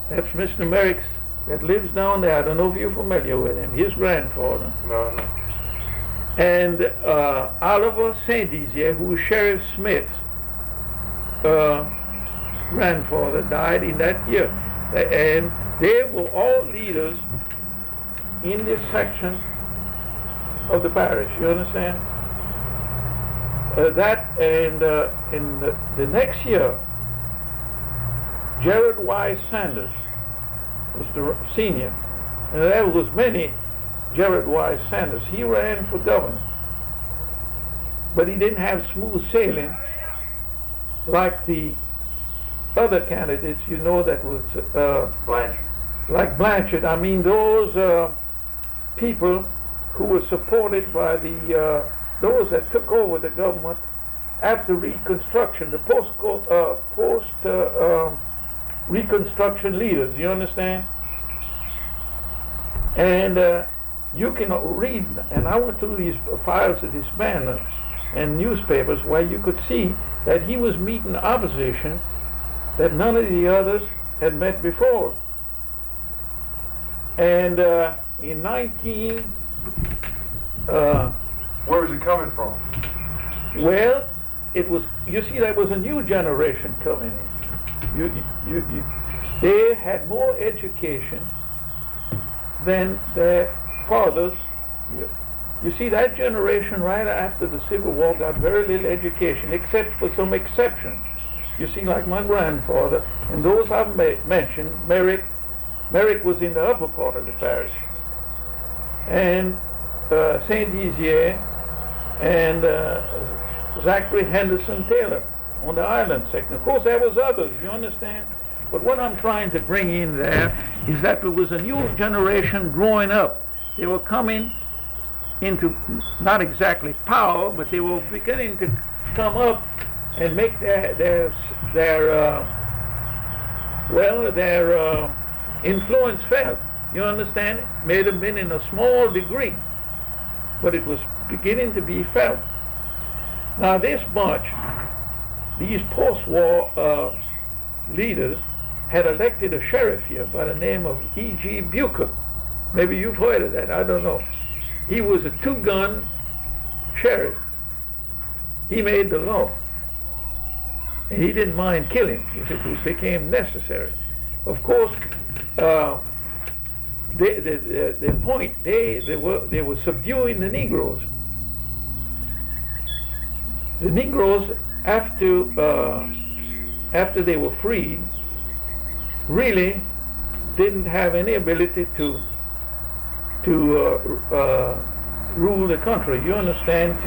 That's Mr. Merrick that lives down there. I don't know if you're familiar with him. His grandfather. No. And Oliver Saint-Dizier, who was Sheriff Smith's grandfather, died in that year. And they were all leaders in this section of the parish. You understand? In the next year, Gerard Wise Sanders was the senior, and there was many Gerard Wise Sanders. He ran for governor, but he didn't have smooth sailing like the other candidates. You know, that was Blanchard. Like Blanchard. I mean, those people who were supported by those that took over the government after Reconstruction, the post Reconstruction leaders, you understand? And you can read, and I went through these files of this man and newspapers where you could see that he was meeting opposition that none of the others had met before. And in where was it coming from? Well, it was, you see, there was a new generation coming in. They had more education than their fathers. You see, that generation right after the Civil War got very little education, except for some exceptions. You see, like my grandfather, and those I've mentioned, Merrick was in the upper part of the parish, and Saint-Dizier, and Zachary Henderson Taylor on the island section. Of course, there was others, you understand? But what I'm trying to bring in there is that there was a new generation growing up. They were coming into not exactly power, but they were beginning to come up and make their influence felt. You understand? It may have been in a small degree, but it was beginning to be felt. Now this bunch, these post-war leaders, had elected a sheriff here by the name of E.G. Bucher. Maybe you've heard of that, I don't know. He was a two-gun sheriff. He made the law. And he didn't mind killing if it became necessary. Of course, the point, they were subduing the Negroes. The Negroes, after they were freed, really didn't have any ability to rule the country. You understand?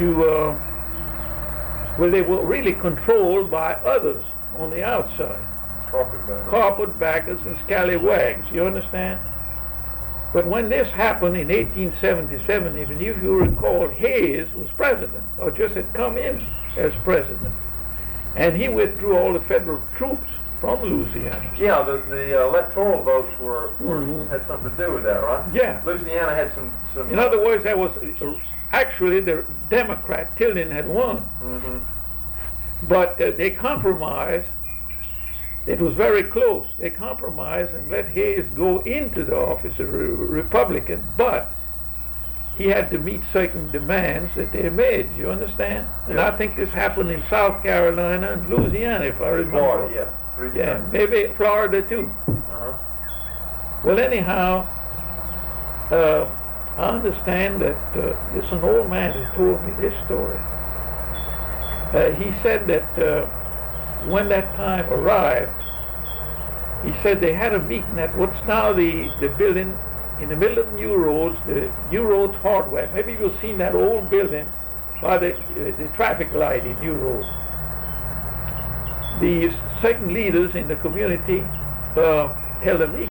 Well, they were really controlled by others on the outside. Carpetbaggers and scallywags. You understand? But when this happened in 1877, even if you recall, Hayes was president, or just had come in as president, and he withdrew all the federal troops from Louisiana. Yeah, the electoral votes had something to do with that, right? Yeah. Louisiana had some. In other words, there was actually the Democrat Tilden had won, but they compromised. It was very close. They compromised and let Hayes go into the office of Republican, but he had to meet certain demands that they made. You understand? Yeah. And I think this happened in South Carolina and Louisiana, if I remember. Florida, yeah, maybe Florida too. Well, anyhow, I understand that there's an old man who told me this story. He said that when that time arrived, he said they had a meeting at what's now the building in the middle of New Roads, the New Roads Hardware. Maybe you've seen that old building by the traffic light in New Roads. The certain leaders in the community held a meeting.